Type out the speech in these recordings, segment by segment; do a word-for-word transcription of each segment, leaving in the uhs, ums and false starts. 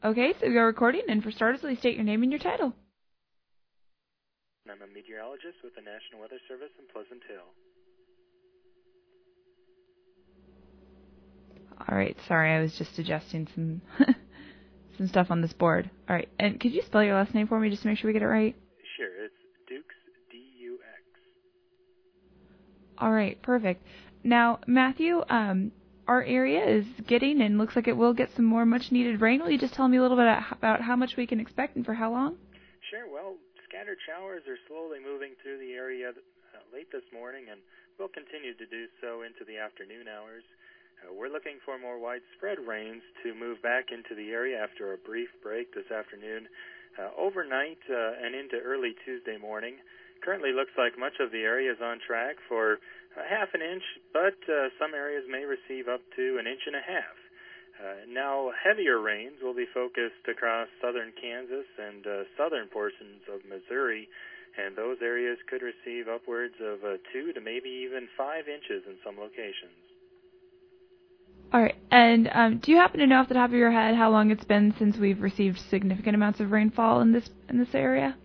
Okay, so we are recording, and for starters, please state your name and your title. I'm a meteorologist with the National Weather Service in Pleasant Hill. All right, sorry, I was just adjusting some some stuff on this board. All right, and could you spell your last name for me just to make sure we get it right? Sure, it's Dukes, D U X. All right, perfect. Now, Matthew, um, our area is getting and looks like it will get some more much-needed rain. Will you just tell me a little bit about how much we can expect and for how long? Sure, well, scattered showers are slowly moving through the area uh, late this morning and will continue to do so into the afternoon hours. Uh, we're looking for more widespread rains to move back into the area after a brief break this afternoon. Uh, overnight uh, and into early Tuesday morning. Currently looks like much of the area is on track for a half an inch, but uh, some areas may receive up to an inch and a half. Uh, now, heavier rains will be focused across southern Kansas and uh, southern portions of Missouri, and those areas could receive upwards of uh, two to maybe even five inches in some locations. All right, and um, do you happen to know off the top of your head how long it's been since we've received significant amounts of rainfall in this in this area?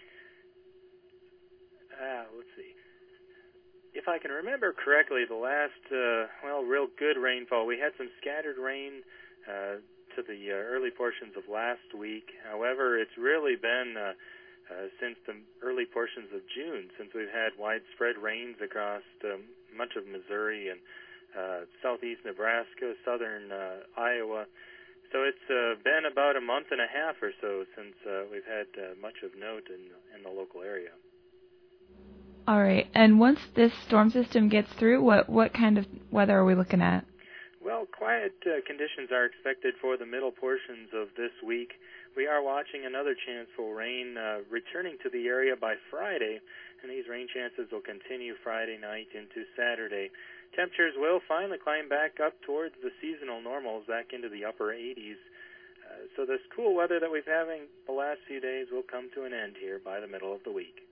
Uh, let's see. If I can remember correctly, the last, uh, well, real good rainfall, we had some scattered rain uh, to the uh, early portions of last week. However, it's really been uh, uh, since the early portions of June since we've had widespread rains across um, much of Missouri and uh, southeast Nebraska, southern uh, Iowa. So it's uh, been about a month and a half or so since uh, we've had uh, much of note in, in the local area. All right, and once this storm system gets through, what, what kind of weather are we looking at? Well, quiet uh, conditions are expected for the middle portions of this week. We are watching another chance for rain uh, returning to the area by Friday, and these rain chances will continue Friday night into Saturday. Temperatures will finally climb back up towards the seasonal normals, back into the upper eighties. Uh, so this cool weather that we've been having the last few days will come to an end here by the middle of the week.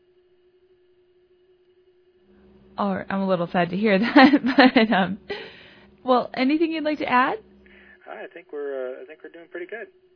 All right, I'm a little sad to hear that, but um, well, anything you'd like to add? I think we're uh, I think we're doing pretty good.